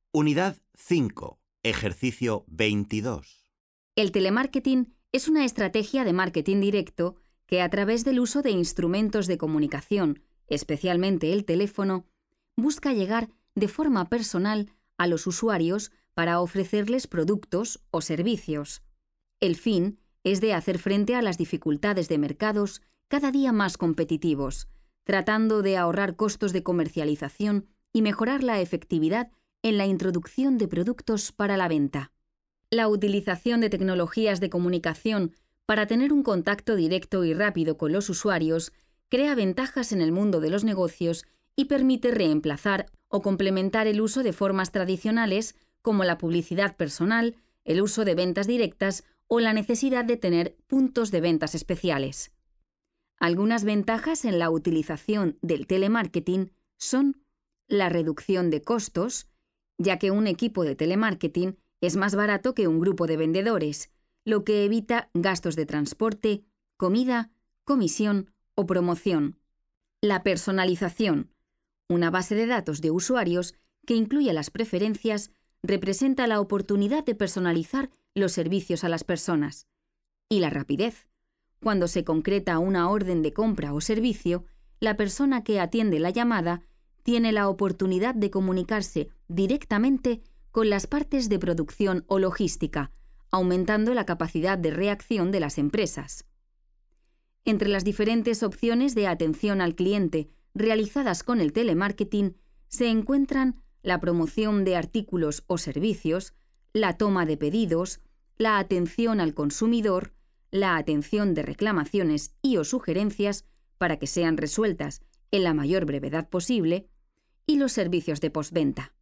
Unidad 5. Ejercicio 22. El telemarketing es una estrategia de marketing directo que, a través del uso de instrumentos de comunicación, especialmente el teléfono, busca llegar de forma personal a los usuarios para ofrecerles productos o servicios. El fin es de hacer frente a las dificultades de mercados cada día más competitivos, tratando de ahorrar costos de comercialización y mejorar la efectividad en la introducción de productos para la venta. La utilización de tecnologías de comunicación para tener un contacto directo y rápido con los usuarios crea ventajas en el mundo de los negocios y permite reemplazar o complementar el uso de formas tradicionales como la publicidad personal, el uso de ventas directas o la necesidad de tener puntos de ventas especiales. Algunas ventajas en la utilización del telemarketing son la reducción de costos, ya que un equipo de telemarketing es más barato que un grupo de vendedores, lo que evita gastos de transporte, comida, comisión o promoción. La personalización, una base de datos de usuarios que incluye las preferencias, representa la oportunidad de personalizar los servicios a las personas. Y la rapidez. Cuando se concreta una orden de compra o servicio, la persona que atiende la llamada tiene la oportunidad de comunicarse directamente con las partes de producción o logística, aumentando la capacidad de reacción de las empresas. Entre las diferentes opciones de atención al cliente realizadas con el telemarketing se encuentran la promoción de artículos o servicios, la toma de pedidos, la atención al consumidor, la atención de reclamaciones y o sugerencias para que sean resueltas en la mayor brevedad posible, y los servicios de postventa.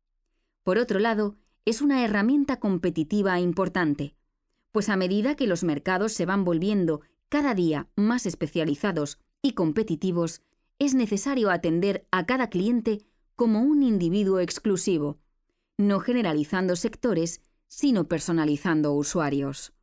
Por otro lado, es una herramienta competitiva importante, pues a medida que los mercados se van volviendo cada día más especializados y competitivos, es necesario atender a cada cliente como un individuo exclusivo, no generalizando sectores, sino personalizando usuarios.